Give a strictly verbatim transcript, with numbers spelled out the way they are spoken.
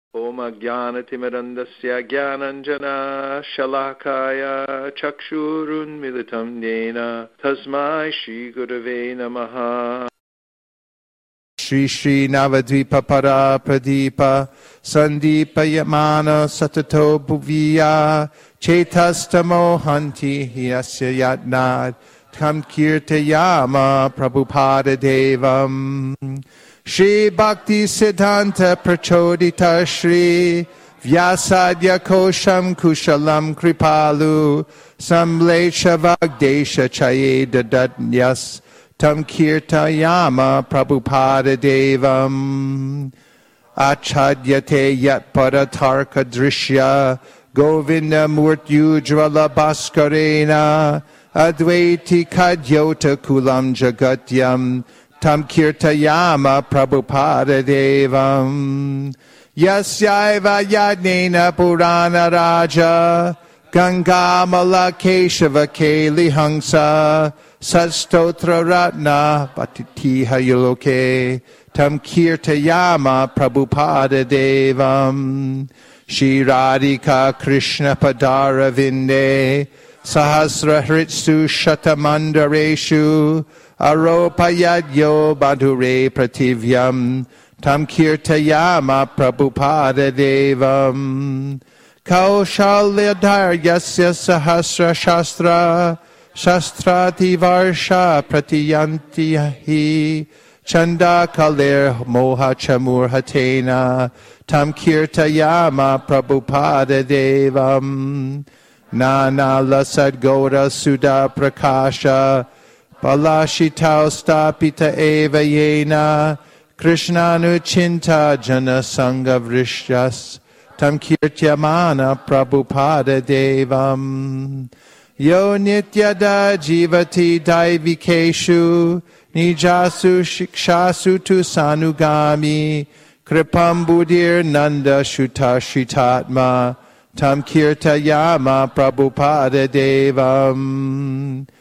Om Ajnanatimirandasya Jnananjana Shalakaya Chakshurun Militam Yena Tasmai Shri Gurave Namaha. Shri Shri Navadvipa Para Pradipa Sandipa Yamana Satato Bhuviya Chetastamo Hanti Yasya Yatnad Tam Kirtayama Prabhupada Devam Shri Bhakti Siddhanta Prachodita Shri Vyasadya Kosham Kushalam Kripalu Samlesha Vagdesha Chayeda Dadnyas Tam Kirtayama Prabhupada Devam Achadyate Yat Paratarka Drishya Govinda Murtyujvala Bhaskarena Advaiti Kadyota Kulam Jagatyam Tam Kirtayama Prabhupada Devam Yasyaiva Yadnena Purana Raja Gangamala Keshava Keli Hangsa Sastotra Ratna Patitiha Yuloke Tam Kirtayama Prabhupada Devam Shri Radhika Krishna Padara Vinde Sahasra Hritsu Shatamandareshu Aropayadyo Badhure Prativyam Tam Kirtayama Prabhupada Devam Kaushalyadharyasya Sahasra Shastra Shastrati Varsha Pratiyantihi Chanda Kalir Moha Chamurhatena Tam Kirtayama Prabhupada Devam Nana Lasad Goda Sudha Prakasha Balashitao Stapita Eva Yena Krishnanu Chinta Jana Sangha Vrishas Tam Kirtyamana Prabhupada Devam Yo Nityada Jivati Daivikeshu Nijasu Shikshasu Tu Sanugami Kripam Buddhir Nanda Shuta Shitatma Tam Kirtayama Prabhupada Devam